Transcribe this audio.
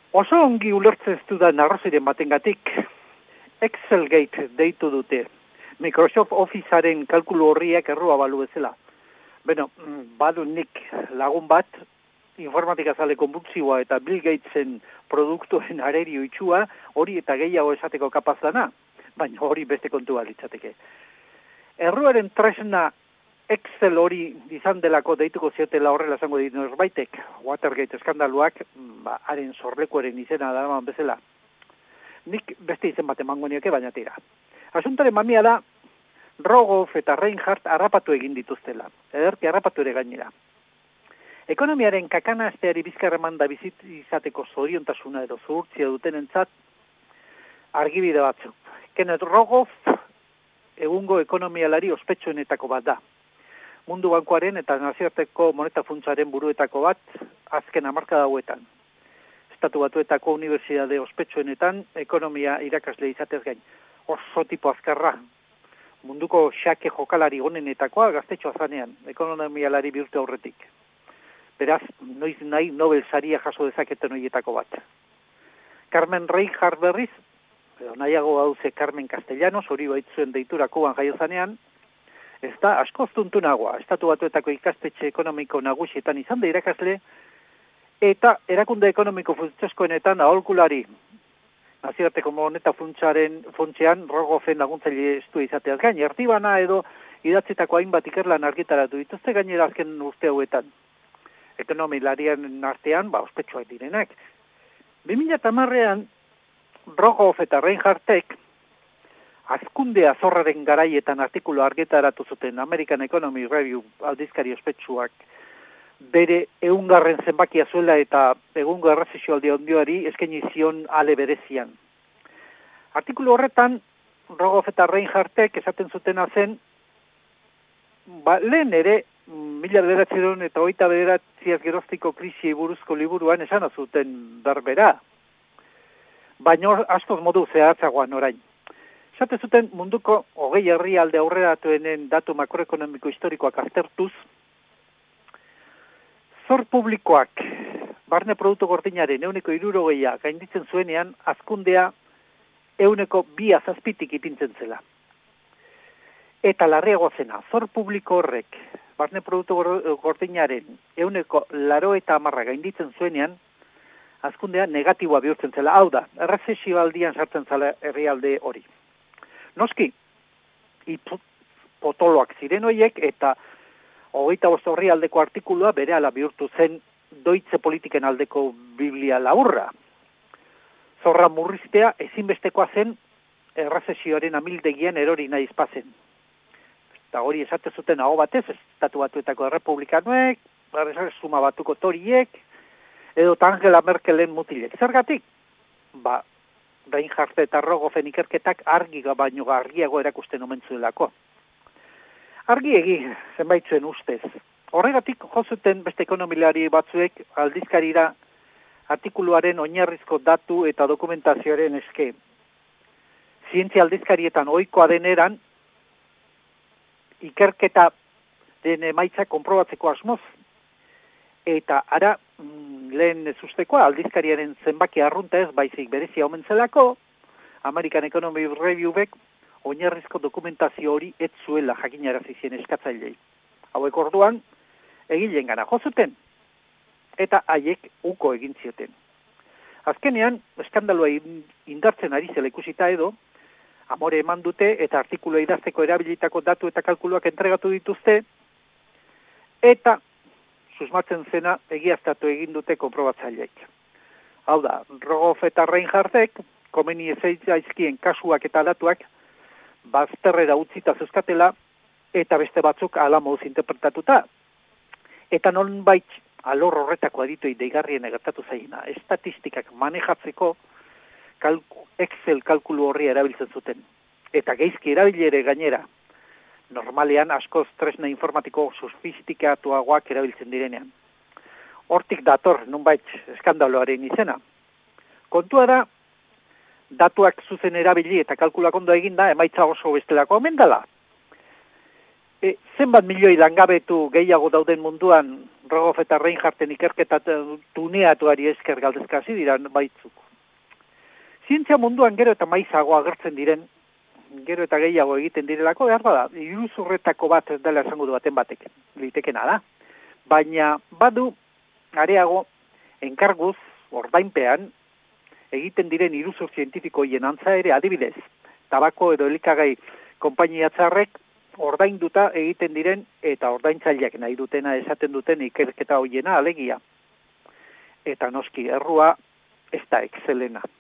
Oso ongi ulertzen ez dudan arrazoiren batengatik, Excelgate deitu dute. Microsoft Officearen kalkulu horriak errua balu bezala. Beno, badu nik lagun bat, informatika zale konbukzioa eta Bill Gatesen produktuen arerio itxua, hori eta gehiago esateko kapaz dana, baina hori beste kontua litzateke. Erruaren tresna Excel hori izan delako deituko ziotela horrela esango dit norbaitek, Watergate eskandaluak, haren sorlekuaren izena daraman bezala. Nik beste izen bat emango nioke, baina tira. Asuntaren mamia da, Rogoff eta Reinhardt harrapatu egin dituztela, ederki harrapatu ere gainera. Ekonomiaren kakanazteari bizkarra manda bizit izateko zoriontasuna edo zuhurtzia dutenentzat argibide batzuk. Kenneth Rogoff egungo ekonomialari ospetsuenetako bat da. Mundu Bankuaren eta Nazioarteko Moneta Funtsaren buruetako bat azken hamarkada hauetan. Estatu Batuetako unibertsitate ospetsuenetan ekonomia irakasle izatez gain. Oso tipo azkarra. Munduko xake jokalari onenetakoa gaztetxoa zanean, ekonomialari bihurtu aurretik. Beraz, noiz nahi Nobel saria jaso dezaketen horietako bat. Carmen Reinhardt berriz, nahiago hauze Carmen Castellanos, hori baitzuen deitura Kuban jaio zanean, ez da askoz tuntunagoa, Estatu Batuetako ikastetxe ekonomiko nagusietan izan da irakasle, eta erakunde ekonomiko funtsezkoenetan aholkulari. Nazioarteko Moneta Funtsean Rogoffen laguntzaile estua izateaz gain, ertibana edo idatzitako hainbat ikerlan argitaratu dituzte gainera azken urte hauetan. Ekonomilarian artean, ospetsuak direnak. 2010ean Rogoff eta Reinhardtek hazkundea zorraren garaietan artikulu argitaratu zuten American Economy Review aldizkari ospetsuak bere 100. zenbakia zuela eta egungo errezizioaldi ondioari eskaini zion ale berezian. Artikulu horretan, Rogoff eta Reinhardtek esaten zutena zen, lehen ere, 1929 geroztiko krisiei buruzko liburuan esan zuten berbera. Baina askoz modu zehatzagoan orain. Esate zuten munduko 20 herrialde aurreratuenen datu makroekonomiko historikoak aztertuz, zor publikoak barne produktu gordinaren 60% gainditzen zuenean, hazkundea 2,7 ipintzen zela. Eta larriago zena, zor publiko horrek barne produktu gordinaren 80% gainditzen zuenean, hazkundea negatiboa bihurtzen zela. Hau da, errezesio aldian sartzen zela herrialde hori. Noski, potoloak ziren horiek eta 25 herrialdeko artikulua berehala bihurtu zen doitze politiken aldeko biblia laburra. Zorra murriztea ezinbestekoa zen errezesioaren amildegian erori nahi izpazen. Eta hori esate zuten aho batez, Estatu Batuetako errepublikanoek, Erresuma Batuko toriek, edo Angela Merkelen mutilek. Zergatik? Reinhardt eta Rogoffen ikerketak baino argiago erakusten omen zuelako. Argiegi zenbaitzuen ustez. Horregatik jozuten beste ekonomilari batzuek aldizkarira artikuluaren oinarrizko datu eta dokumentazioaren eske. Zientzia aldizkarietan ohikoa deneran, ikerketa den emaitza konprobatzeko asmoz. Eta ara, lehen ez ustekoa, aldizkariaren zenbaki arrunta ez baizik berezia omen zelako, American Economy Reviewek oinarrizko dokumentazio hori ez zuela jakinarazi zien eskatzailei. Hauek orduan, egileen gana jozuten, eta haiek uko egin zioten. Azkenean, eskandalua indartzen ari zela ikusita edo, amore eman dute eta artikulua idazteko erabilitako datu eta kalkuluak entregatu dituzte, eta susmatzen zena egiaztatu egin dute konprobatzaileek. Hau da, Rogoff eta Reinhardtek, komeni ezaizkien kasuak eta datuak, bazterrera utzita zeuskatela, eta beste batzuk ala moduz interpretatuta. Eta nonbait alor horretako adituei deigarrien gertatu zaina, estatistikak manejatzeko Excel kalkulu horri erabiltzen zuten. Eta geizki erabilere gainera, normalean askoz tresna informatiko sofistikatuagoak erabiltzen direnean. Hortik dator nonbait eskandaloaren izena. Kontua da, datuak zuzen erabili eta kalkulak ondo eginda, emaitza oso bestelako omen dela. Zenbat milioi langabetu gehiago dauden munduan Rogoff eta Reinhardten ikerketa tuneatuari esker galdezkasi dira baitzuk. Zientzia munduan gero eta maizago agertzen diren, gero eta gehiago egiten direlako, behar bada, iruzurretako bat dela esango du baten batek, litekena da. Baina badu, areago, enkarguz, ordainpean, egiten diren iruzur zientifikoien antza ere adibidez, tabako edo elikagai konpainia txarrek ordainduta egiten diren eta ordaintzaileak nahi dutena esaten duten ikerketa hoiena alegia. Eta noski, errua ez da excelena.